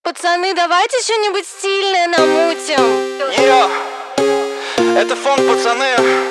Пацаны, давайте что-нибудь стильное намутим. Это фонк, пацаны.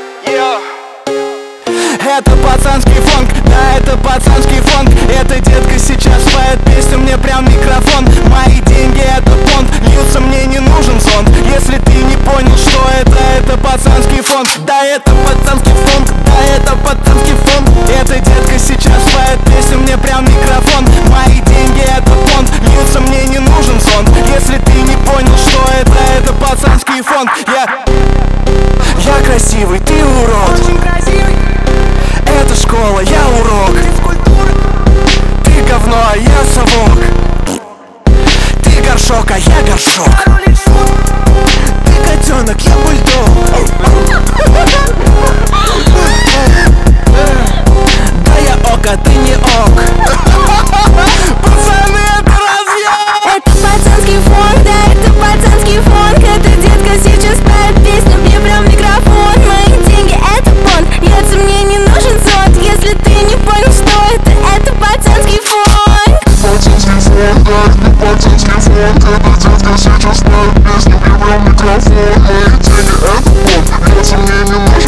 Это пацанский фонк, да, это пацанский фонк. Эта детка сейчас поет песню мне прям в микрофон. Мои деньги это понт, льются, мне не нужен зонт. Если ты не понял, что это пацанский фонк. Да, это пацанский фонк, да, это пацанский фонк. Эта детка сейчас поет песню мне прям в микрофон. Мои деньги это понт, льются, мне не нужен зонт. Если ты не понял, что это пацанский фонк. Я красивый, ты урод. Очень красивый. Это школа, я урок. Ты говно, а я совок. Ты горшок, а я горшок. Ты котенок, я бульдог. Да я ок, а ты не ок. Пацаны, это разъем. Это пацанский фонк, да, это пацанский фонк. Эта детка сейчас поет песню мне прям в микрофон. Мои деньги это понт, льется, мне не нужен зонт. Если ты не понял, что это пацанский фонк. Пацанский фонк, да, это пацанский фонк. Эта детка сейчас поет песню мне прям в микрофон. Мои деньги это понт, льется, мне не нужен